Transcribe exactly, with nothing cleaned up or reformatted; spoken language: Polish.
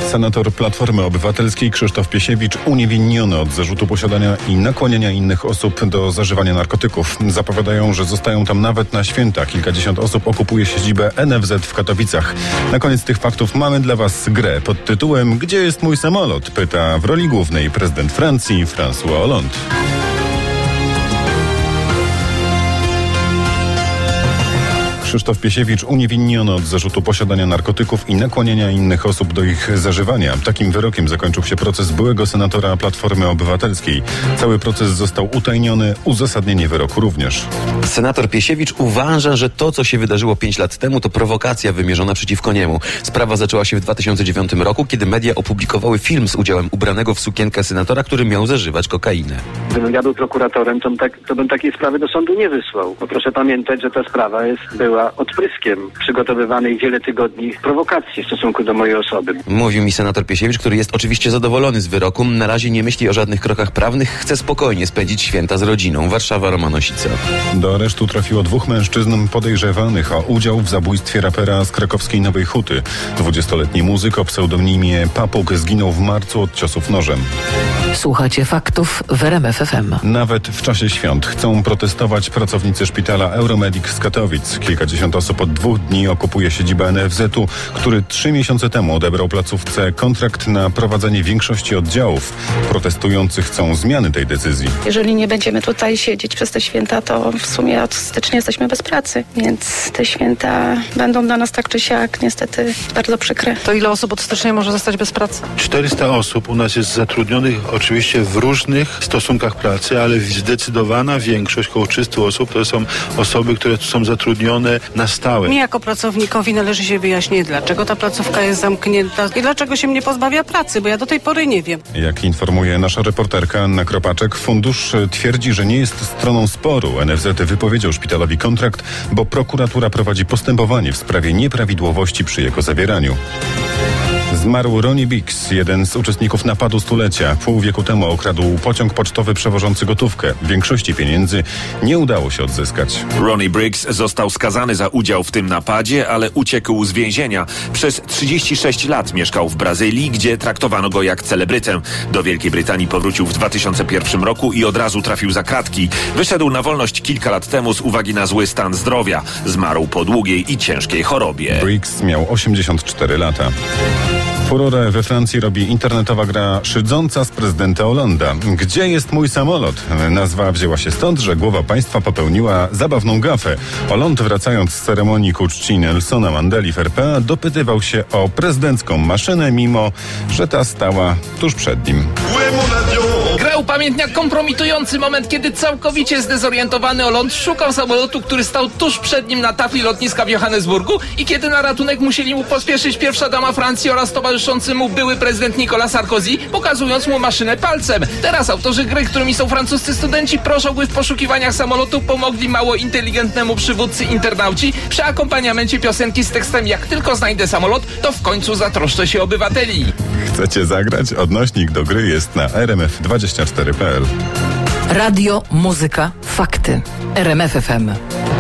Senator Platformy Obywatelskiej Krzysztof Piesiewicz uniewinniony od zarzutu posiadania i nakłaniania innych osób do zażywania narkotyków. Zapowiadają, że zostają tam nawet na święta. Kilkadziesiąt osób okupuje siedzibę N F Z w Katowicach. Na koniec tych faktów mamy dla Was grę pod tytułem „Gdzie jest mój samolot?” pyta w roli głównej prezydent Francji François Hollande. Krzysztof Piesiewicz uniewinniony od zarzutu posiadania narkotyków i nakłaniania innych osób do ich zażywania. Takim wyrokiem zakończył się proces byłego senatora Platformy Obywatelskiej. Cały proces został utajniony, uzasadnienie wyroku również. Senator Piesiewicz uważa, że to, co się wydarzyło pięć lat temu, to prowokacja wymierzona przeciwko niemu. Sprawa zaczęła się w dwa tysiące dziewiątym roku, kiedy media opublikowały film z udziałem ubranego w sukienkę senatora, który miał zażywać kokainę. Gdybym ja był prokuratorem, to, tak, to bym takiej sprawy do sądu nie wysłał. Bo proszę pamiętać, że ta sprawa jest, była odpryskiem przygotowywanej wiele tygodni prowokacji w stosunku do mojej osoby. Mówił mi senator Piesiewicz, który jest oczywiście zadowolony z wyroku. Na razie nie myśli o żadnych krokach prawnych. Chce spokojnie spędzić święta z rodziną. Warszawa, Roman Osica. Do aresztu trafiło dwóch mężczyzn podejrzewanych o udział w zabójstwie rapera z krakowskiej Nowej Huty. dwudziestoletni muzyk o pseudonimie Papuk zginął w marcu od ciosów nożem. Słuchacie faktów w R M F F M. Nawet w czasie świąt chcą protestować pracownicy szpitala Euromedic z Katowic. Kilkadziesiąt osób od dwóch dni okupuje siedzibę N F Z u, który trzy miesiące temu odebrał placówce kontrakt na prowadzenie większości oddziałów. Protestujący chcą zmiany tej decyzji. Jeżeli nie będziemy tutaj siedzieć przez te święta, to w sumie od stycznia jesteśmy bez pracy, więc te święta będą dla nas tak czy siak niestety bardzo przykre. To ile osób od stycznia może zostać bez pracy? czterysta osób u nas jest zatrudnionych oczywiście w różnych stosunkach pracy, ale zdecydowana większość, około trzysta osób, to są osoby, które są zatrudnione na stałe. Mi jako pracownikowi należy się wyjaśnić, dlaczego ta placówka jest zamknięta i dlaczego się mnie pozbawia pracy, bo ja do tej pory nie wiem. Jak informuje nasza reporterka Anna Kropaczek, fundusz twierdzi, że nie jest stroną sporu. N F Z wypowiedział szpitalowi kontrakt, bo prokuratura prowadzi postępowanie w sprawie nieprawidłowości przy jego zawieraniu. Zmarł Ronnie Biggs, jeden z uczestników napadu stulecia. Pół wieku temu okradł pociąg pocztowy przewożący gotówkę. Większości pieniędzy nie udało się odzyskać. Ronnie Biggs został skazany za udział w tym napadzie, ale uciekł z więzienia. Przez trzydzieści sześć lat mieszkał w Brazylii, gdzie traktowano go jak celebrytę. Do Wielkiej Brytanii powrócił w dwa tysiące pierwszym roku i od razu trafił za kratki. Wyszedł na wolność kilka lat temu z uwagi na zły stan zdrowia. Zmarł po długiej i ciężkiej chorobie. Biggs miał osiemdziesiąt cztery lata. Furorę we Francji robi internetowa gra szydząca z prezydenta Hollande'a. Gdzie jest mój samolot? Nazwa wzięła się stąd, że głowa państwa popełniła zabawną gafę. Hollande, wracając z ceremonii ku czci Nelsona Mandeli w R P A, dopytywał się o prezydencką maszynę, mimo że ta stała tuż przed nim. Gra upamiętnia kompromitujący moment, kiedy całkowicie zdezorientowany Hollande szukał samolotu, który stał tuż przed nim na tafli lotniska w Johannesburgu i kiedy na ratunek musieli mu pospieszyć pierwsza dama Francji oraz towarzyszący mu były prezydent Nicolas Sarkozy, pokazując mu maszynę palcem. Teraz autorzy gry, którymi są francuscy studenci, proszą, by w poszukiwaniach samolotu pomogli mało inteligentnemu przywódcy internauci przy akompaniamencie piosenki z tekstem „Jak tylko znajdę samolot, to w końcu zatroszczę się obywateli”. Chcecie zagrać? Odnośnik do gry jest na r m f dwadzieścia cztery kropka p l. Radio, muzyka, fakty. R M F F M.